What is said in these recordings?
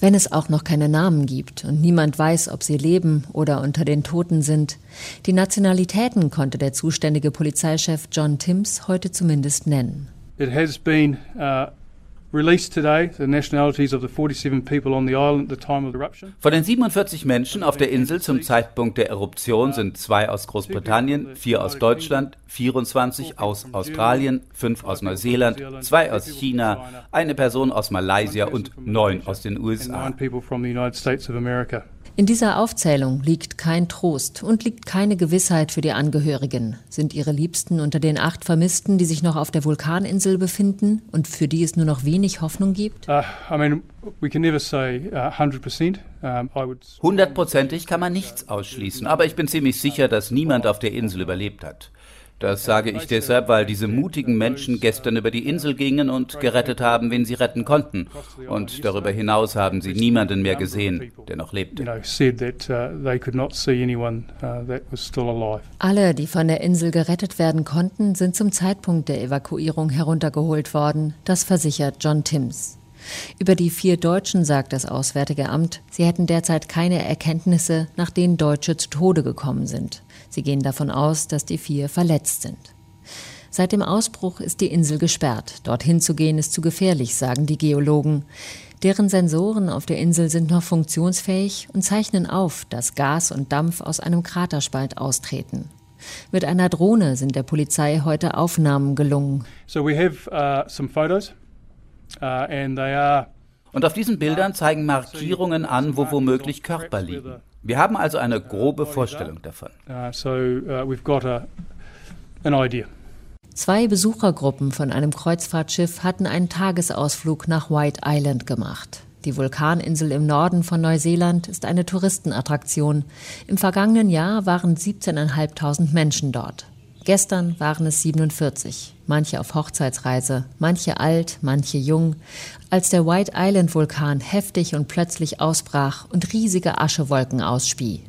Wenn es auch noch keine Namen gibt und niemand weiß, ob sie leben oder unter den Toten sind. Die Nationalitäten konnte der zuständige Polizeichef John Timms heute zumindest nennen. It has been released today the nationalities of the 47 people on the island at the time of the eruption. Von den 47 Menschen auf der Insel zum Zeitpunkt der Eruption sind 2 aus Großbritannien, 4 aus Deutschland, 24 aus Australien, 5 aus Neuseeland, 2 aus China, eine Person aus Malaysia und 9 aus den USA. In dieser Aufzählung liegt kein Trost und liegt keine Gewissheit für die Angehörigen. Sind ihre Liebsten unter den 8 Vermissten, die sich noch auf der Vulkaninsel befinden und für die es nur noch wenig Hoffnung gibt? 100%ig kann man nichts ausschließen, aber ich bin ziemlich sicher, dass niemand auf der Insel überlebt hat. Das sage ich deshalb, weil diese mutigen Menschen gestern über die Insel gingen und gerettet haben, wen sie retten konnten. Und darüber hinaus haben sie niemanden mehr gesehen, der noch lebte. Alle, die von der Insel gerettet werden konnten, sind zum Zeitpunkt der Evakuierung heruntergeholt worden. Das versichert John Timms. Über die 4 Deutschen sagt das Auswärtige Amt, sie hätten derzeit keine Erkenntnisse, nach denen Deutsche zu Tode gekommen sind. Sie gehen davon aus, dass die 4 verletzt sind. Seit dem Ausbruch ist die Insel gesperrt. Dorthin zu gehen ist zu gefährlich, sagen die Geologen. Deren Sensoren auf der Insel sind noch funktionsfähig und zeichnen auf, dass Gas und Dampf aus einem Kraterspalt austreten. Mit einer Drohne sind der Polizei heute Aufnahmen gelungen. So we have some photos. Und auf diesen Bildern zeigen Markierungen an, wo womöglich Körper liegen. Wir haben also eine grobe Vorstellung davon. 2 Besuchergruppen von einem Kreuzfahrtschiff hatten einen Tagesausflug nach White Island gemacht. Die Vulkaninsel im Norden von Neuseeland ist eine Touristenattraktion. Im vergangenen Jahr waren 17.500 Menschen dort. Gestern waren es 47, manche auf Hochzeitsreise, manche alt, manche jung, als der White Island Vulkan heftig und plötzlich ausbrach und riesige Aschewolken ausspie.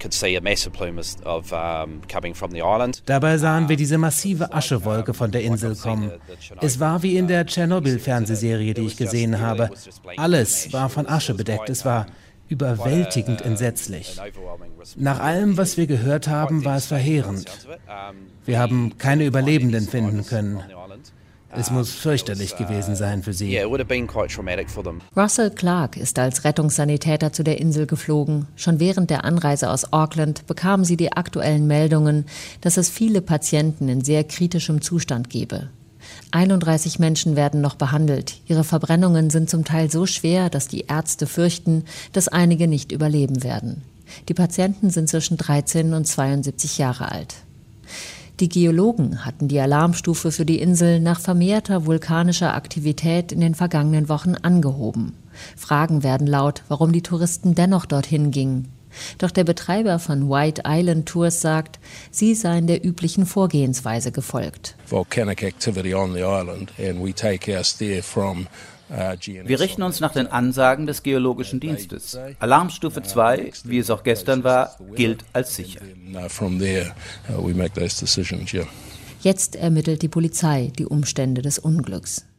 Dabei sahen wir diese massive Aschewolke von der Insel kommen. Es war wie in der Tschernobyl-Fernsehserie, die ich gesehen habe. Alles war von Asche bedeckt, es war überwältigend entsetzlich. Nach allem, was wir gehört haben, war es verheerend. Wir haben keine Überlebenden finden können. Es muss fürchterlich gewesen sein für sie. Russell Clark ist als Rettungssanitäter zu der Insel geflogen. Schon während der Anreise aus Auckland bekamen sie die aktuellen Meldungen, dass es viele Patienten in sehr kritischem Zustand gebe. 31 Menschen werden noch behandelt. Ihre Verbrennungen sind zum Teil so schwer, dass die Ärzte fürchten, dass einige nicht überleben werden. Die Patienten sind zwischen 13 und 72 Jahre alt. Die Geologen hatten die Alarmstufe für die Insel nach vermehrter vulkanischer Aktivität in den vergangenen Wochen angehoben. Fragen werden laut, warum die Touristen dennoch dorthin gingen. Doch der Betreiber von White Island Tours sagt, sie seien der üblichen Vorgehensweise gefolgt. Wir richten uns nach den Ansagen des Geologischen Dienstes. Alarmstufe 2, wie es auch gestern war, gilt als sicher. Jetzt ermittelt die Polizei die Umstände des Unglücks.